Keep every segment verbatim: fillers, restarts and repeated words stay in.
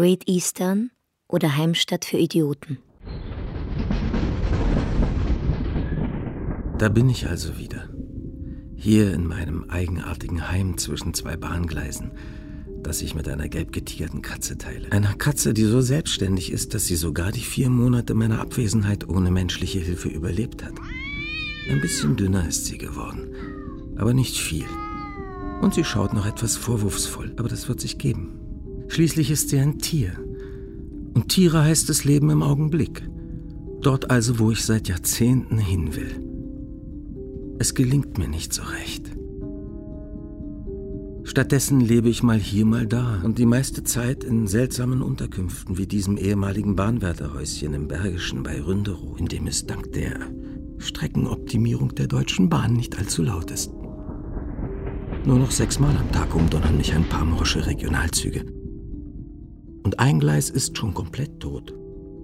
Great Eastern oder Heimstatt für Idioten. Da bin ich also wieder. Hier in meinem eigenartigen Heim zwischen zwei Bahngleisen, das ich mit einer gelb getigerten Katze teile. Einer Katze, die so selbstständig ist, dass sie sogar die vier Monate meiner Abwesenheit ohne menschliche Hilfe überlebt hat. Ein bisschen dünner ist sie geworden, aber nicht viel. Und sie schaut noch etwas vorwurfsvoll, aber das wird sich geben. Schließlich ist sie ein Tier. Und Tiere heißt das Leben im Augenblick. Dort also, wo ich seit Jahrzehnten hin will. Es gelingt mir nicht so recht. Stattdessen lebe ich mal hier, mal da und die meiste Zeit in seltsamen Unterkünften wie diesem ehemaligen Bahnwärterhäuschen im Bergischen bei Ründerow, in dem es dank der Streckenoptimierung der Deutschen Bahn nicht allzu laut ist. Nur noch sechsmal am Tag umdonnern mich ein paar morsche Regionalzüge. Und ein Gleis ist schon komplett tot.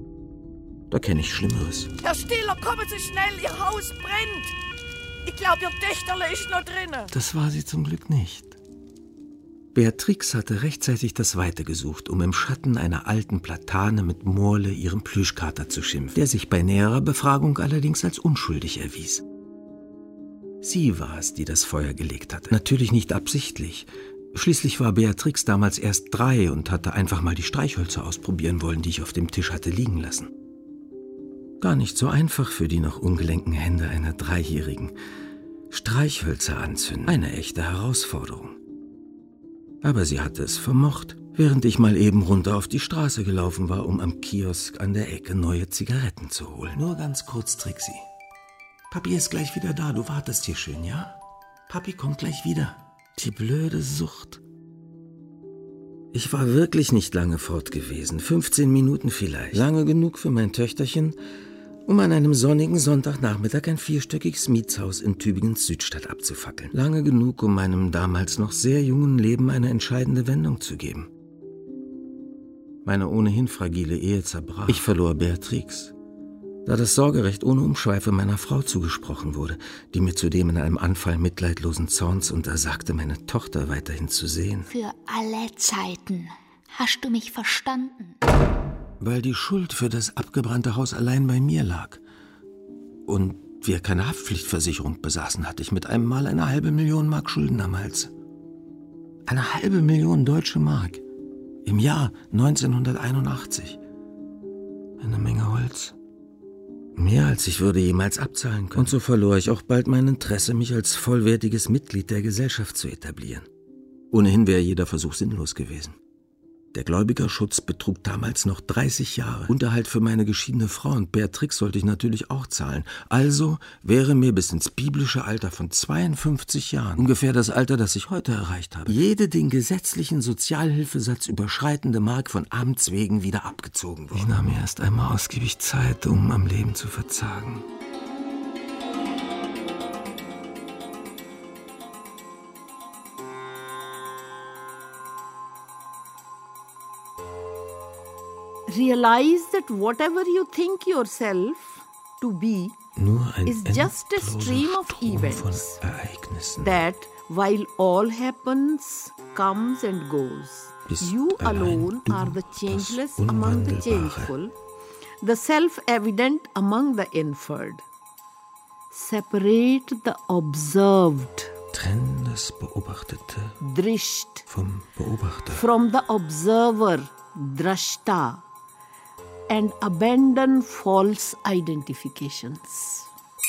Da kenne ich Schlimmeres. Herr Stiller, kommen Sie schnell, Ihr Haus brennt! Ich glaube, Ihr Töchterle ist noch drinnen. Das war sie zum Glück nicht. Beatrix hatte rechtzeitig das Weite gesucht, um im Schatten einer alten Platane mit Morle ihrem Plüschkater zu schimpfen, der sich bei näherer Befragung allerdings als unschuldig erwies. Sie war es, die das Feuer gelegt hatte. Natürlich nicht absichtlich. Schließlich war Beatrix damals erst drei und hatte einfach mal die Streichhölzer ausprobieren wollen, die ich auf dem Tisch hatte liegen lassen. Gar nicht so einfach für die noch ungelenken Hände einer Dreijährigen. Streichhölzer anzünden, eine echte Herausforderung. Aber sie hatte es vermocht, während ich mal eben runter auf die Straße gelaufen war, um am Kiosk an der Ecke neue Zigaretten zu holen. Nur ganz kurz, Trixie. Papi ist gleich wieder da, du wartest hier schön, ja? Papi kommt gleich wieder. Die blöde Sucht. Ich war wirklich nicht lange fort gewesen, fünfzehn Minuten vielleicht. Lange genug für mein Töchterchen, um an einem sonnigen Sonntagnachmittag ein vierstöckiges Mietshaus in Tübingens Südstadt abzufackeln. Lange genug, um meinem damals noch sehr jungen Leben eine entscheidende Wendung zu geben. Meine ohnehin fragile Ehe zerbrach. Ich verlor Beatrix, da das Sorgerecht ohne Umschweife meiner Frau zugesprochen wurde, die mir zudem in einem Anfall mitleidlosen Zorns untersagte, meine Tochter weiterhin zu sehen. Für alle Zeiten. Hast du mich verstanden? Weil die Schuld für das abgebrannte Haus allein bei mir lag. Und wir keine Haftpflichtversicherung besaßen, hatte ich mit einem Mal eine halbe Million Mark Schulden am Hals. Eine halbe Million deutsche Mark. Im Jahr neunzehnhunderteinundachtzig. Eine Menge Holz. Mehr als ich würde jemals abzahlen können. Und so verlor ich auch bald mein Interesse, mich als vollwertiges Mitglied der Gesellschaft zu etablieren. Ohnehin wäre jeder Versuch sinnlos gewesen. Der Gläubigerschutz betrug damals noch dreißig Jahre. Unterhalt für meine geschiedene Frau und Beatrix sollte ich natürlich auch zahlen. Also wäre mir bis ins biblische Alter von zweiundfünfzig Jahren, ungefähr das Alter, das ich heute erreicht habe, jede den gesetzlichen Sozialhilfesatz überschreitende Mark von Amts wegen wieder abgezogen worden. Ich nahm mir erst einmal ausgiebig Zeit, um am Leben zu verzagen. Realize that whatever you think yourself to be Nur ein is just a stream of Strom events von Ereignissen, that, while all happens, comes and goes, Bist you allein alone du, are the das changeless among the Unwandelbare. changeful, the self-evident among the inferred. Separate the observed, Trennen das Beobachtete drisht, vom Beobachter. from the observer, drashta, and abandon false identifications.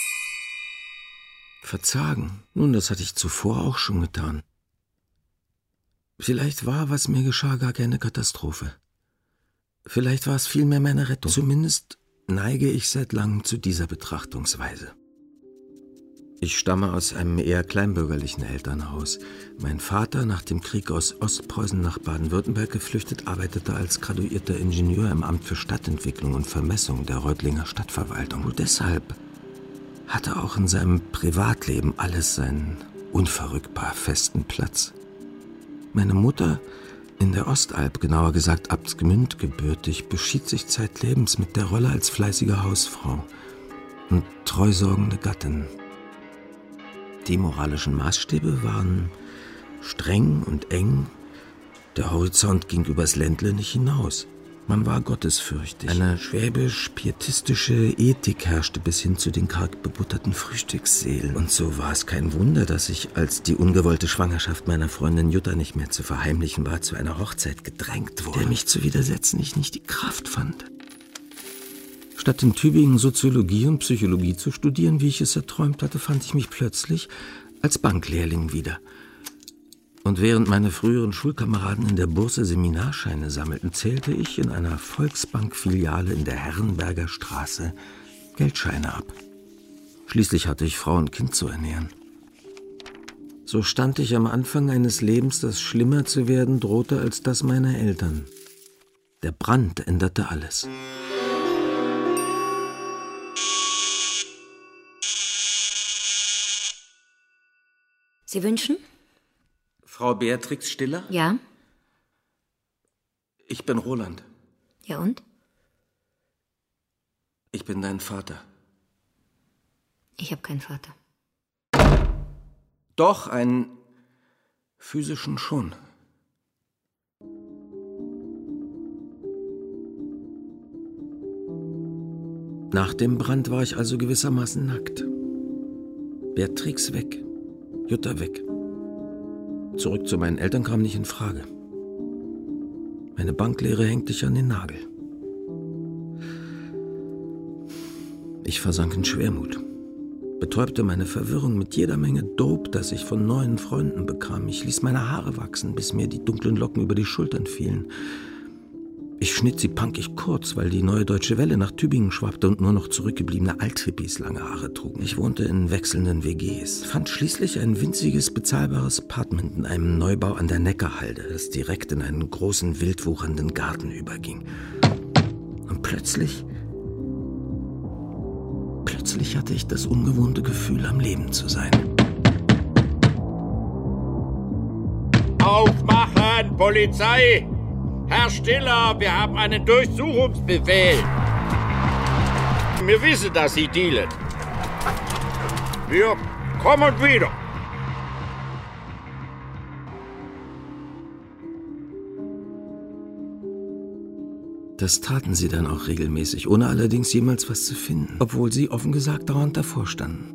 Verzagen? Nun, das hatte ich zuvor auch schon getan. Vielleicht war, was mir geschah, gar keine Katastrophe. Vielleicht war es vielmehr meine Rettung. Zumindest neige ich seit langem zu dieser Betrachtungsweise. Ich stamme aus einem eher kleinbürgerlichen Elternhaus. Mein Vater, nach dem Krieg aus Ostpreußen nach Baden-Württemberg geflüchtet, arbeitete als graduierter Ingenieur im Amt für Stadtentwicklung und Vermessung der Reutlinger Stadtverwaltung. Und deshalb hatte auch in seinem Privatleben alles seinen unverrückbar festen Platz. Meine Mutter, in der Ostalb, genauer gesagt Abtsgemünd gebürtig, beschied sich zeitlebens mit der Rolle als fleißige Hausfrau und treusorgende Gattin. Die moralischen Maßstäbe waren streng und eng, Der Horizont ging übers Ländle nicht hinaus. Man war gottesfürchtig. Eine schwäbisch-pietistische Ethik herrschte bis hin zu den karg bebutterten Frühstückssälen. Und so war es kein Wunder, dass ich, als die ungewollte Schwangerschaft meiner Freundin Jutta nicht mehr zu verheimlichen war, zu einer Hochzeit gedrängt wurde, der mich zu widersetzen ich nicht die Kraft fand. Statt in Tübingen Soziologie und Psychologie zu studieren, wie ich es erträumt hatte, fand ich mich plötzlich als Banklehrling wieder. Und während meine früheren Schulkameraden in der Bursche Seminarscheine sammelten, zählte ich in einer Volksbank-Filiale in der Herrenberger Straße Geldscheine ab. Schließlich hatte ich Frau und Kind zu ernähren. So stand ich am Anfang eines Lebens, das schlimmer zu werden drohte als das meiner Eltern. Der Brand änderte alles. Sie wünschen? Frau Beatrix Stiller? Ja. Ich bin Roland. Ja und? Ich bin dein Vater. Ich habe keinen Vater. Doch, einen physischen schon. Nach dem Brand war ich also gewissermaßen nackt. Beatrix weg, Jutta weg. Zurück zu meinen Eltern kam nicht in Frage. Meine Banklehre hängte ich an den Nagel. Ich versank in Schwermut, betäubte meine Verwirrung mit jeder Menge Dope, das ich von neuen Freunden bekam. Ich ließ meine Haare wachsen, bis mir die dunklen Locken über die Schultern fielen. Ich schnitt sie punkig kurz, weil die Neue Deutsche Welle nach Tübingen schwappte und nur noch zurückgebliebene Althippies lange Haare trugen. Ich wohnte in wechselnden W Gs, fand schließlich ein winziges, bezahlbares Apartment in einem Neubau an der Neckarhalde, das direkt in einen großen, wildwuchernden Garten überging. Und plötzlich, plötzlich hatte ich das ungewohnte Gefühl, am Leben zu sein. Aufmachen, Polizei! Herr Stiller, wir haben einen Durchsuchungsbefehl. Wir wissen, dass Sie dealen. Wir kommen wieder. Das taten sie dann auch regelmäßig, ohne allerdings jemals was zu finden, obwohl sie offen gesagt dauernd davor standen.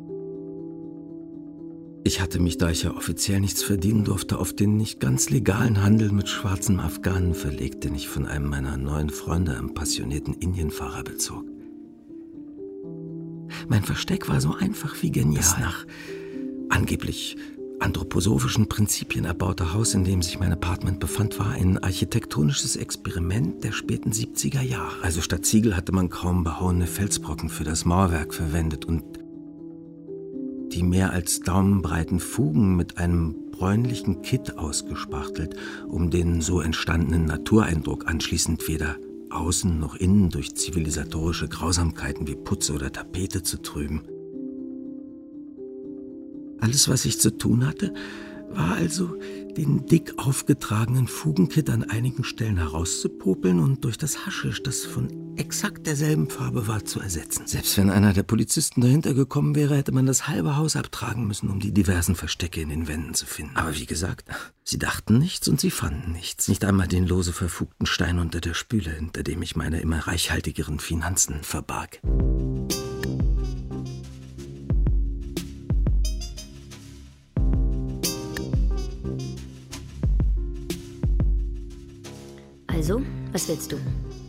Ich hatte mich, da ich ja offiziell nichts verdienen durfte, auf den nicht ganz legalen Handel mit schwarzen Afghanen verlegt, den ich von einem meiner neuen Freunde, einem passionierten Indienfahrer, bezog. Mein Versteck war so einfach wie genial. Das nach angeblich anthroposophischen Prinzipien erbaute Haus, in dem sich mein Apartment befand, war ein architektonisches Experiment der späten siebziger Jahre. Also statt Ziegel hatte man kaum behauene Felsbrocken für das Mauerwerk verwendet und die mehr als daumenbreiten Fugen mit einem bräunlichen Kitt ausgespachtelt, um den so entstandenen Natureindruck anschließend weder außen noch innen durch zivilisatorische Grausamkeiten wie Putz oder Tapete zu trüben. Alles, was ich zu tun hatte, war also, den dick aufgetragenen Fugenkitt an einigen Stellen herauszupopeln und durch das Haschisch, das von exakt derselben Farbe war, zu ersetzen. Selbst wenn einer der Polizisten dahinter gekommen wäre, hätte man das halbe Haus abtragen müssen, um die diversen Verstecke in den Wänden zu finden. Aber wie gesagt, sie dachten nichts und sie fanden nichts. Nicht einmal den lose verfugten Stein unter der Spüle, hinter dem ich meine immer reichhaltigeren Finanzen verbarg. Also, was willst du?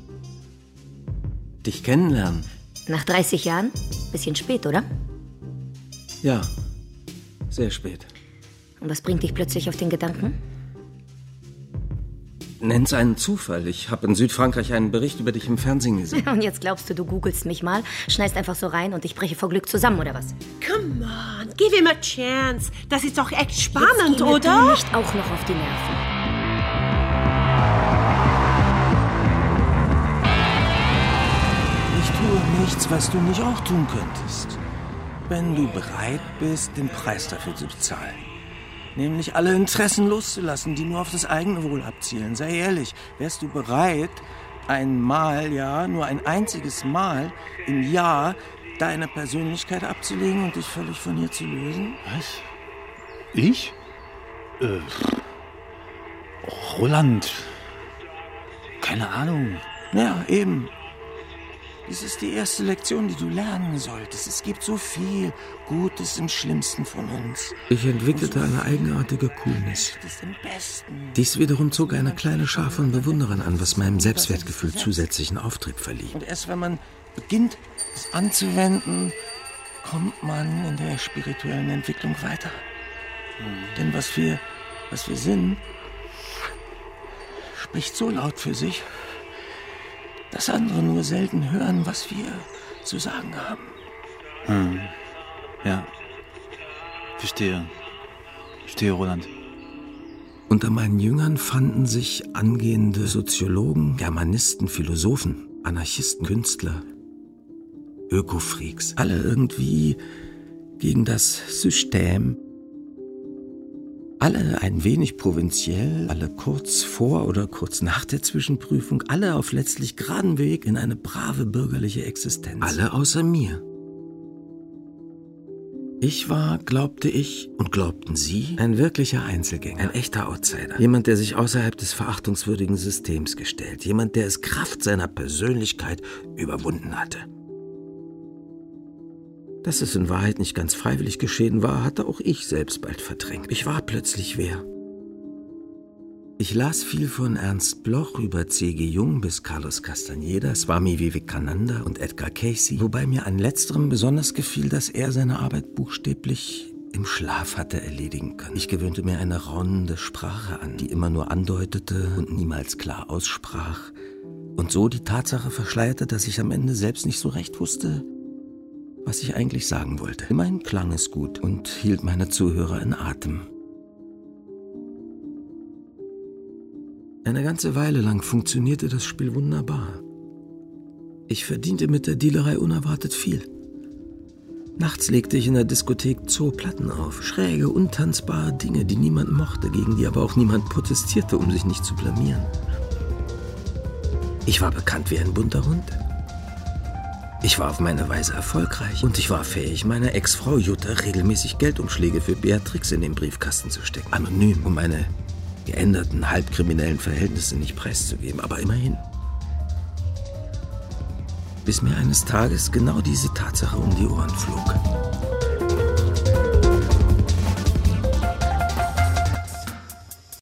Dich kennenlernen. Nach dreißig Jahren? Bisschen spät, oder? Ja, sehr spät. Und was bringt dich plötzlich auf den Gedanken? Nenn's einen Zufall. Ich habe in Südfrankreich einen Bericht über dich im Fernsehen gesehen. Und jetzt glaubst du, du googelst mich mal, schneist einfach so rein und ich breche vor Glück zusammen, oder was? Come on, give him a chance. Das ist doch echt spannend, jetzt geh mir oder? du nicht auch noch auf die Nerven. Nichts, was du nicht auch tun könntest, wenn du bereit bist, den Preis dafür zu bezahlen. Nämlich alle Interessen loszulassen, die nur auf das eigene Wohl abzielen. Sei ehrlich, wärst du bereit, einmal, ja, nur ein einziges Mal im Jahr deine Persönlichkeit abzulegen und dich völlig von ihr zu lösen? Was? Ich? Äh. Och, Roland. Keine Ahnung. Ja, eben. Dies ist die erste Lektion, die du lernen solltest. Es gibt so viel Gutes im Schlimmsten von uns. Ich entwickelte eine eigenartige Coolness. Dies wiederum zog eine kleine Schar von Bewunderern an, was meinem Selbstwertgefühl zusätzlichen Auftrieb verlieh. Und erst wenn man beginnt, es anzuwenden, kommt man in der spirituellen Entwicklung weiter. Mhm. Denn was wir, was wir sind, spricht so laut für sich, dass andere nur selten hören, was wir zu sagen haben. Hm. Ja. Verstehe. Verstehe, Roland. Unter meinen Jüngern fanden sich angehende Soziologen, Germanisten, Philosophen, Anarchisten, Künstler, Ökofreaks. Alle irgendwie gegen das System. Alle ein wenig provinziell, alle kurz vor oder kurz nach der Zwischenprüfung, alle auf letztlich geraden Weg in eine brave bürgerliche Existenz. Alle außer mir. Ich war, glaubte ich, und glaubten Sie, ein wirklicher Einzelgänger, ein echter Outsider. Jemand, der sich außerhalb des verachtungswürdigen Systems gestellt, jemand, der es Kraft seiner Persönlichkeit überwunden hatte. Dass es in Wahrheit nicht ganz freiwillig geschehen war, hatte auch ich selbst bald verdrängt. Ich war plötzlich wer. Ich las viel von Ernst Bloch über C G Jung bis Carlos Castaneda, Swami Vivekananda und Edgar Cayce, wobei mir an letzterem besonders gefiel, dass er seine Arbeit buchstäblich im Schlaf hatte erledigen können. Ich gewöhnte mir eine raunende Sprache an, die immer nur andeutete und niemals klar aussprach und so die Tatsache verschleierte, dass ich am Ende selbst nicht so recht wusste, was ich eigentlich sagen wollte. Immerhin klang es gut und hielt meine Zuhörer in Atem. Eine ganze Weile lang funktionierte das Spiel wunderbar. Ich verdiente mit der Dealerei unerwartet viel. Nachts legte ich in der Diskothek Zoo Platten auf. Schräge, untanzbare Dinge, die niemand mochte, gegen die aber auch niemand protestierte, um sich nicht zu blamieren. Ich war bekannt wie ein bunter Hund. Ich war auf meine Weise erfolgreich und ich war fähig, meiner Ex-Frau Jutta regelmäßig Geldumschläge für Beatrix in den Briefkasten zu stecken. Anonym, um meine geänderten, halbkriminellen Verhältnisse nicht preiszugeben, aber immerhin. Bis mir eines Tages genau diese Tatsache um die Ohren flog.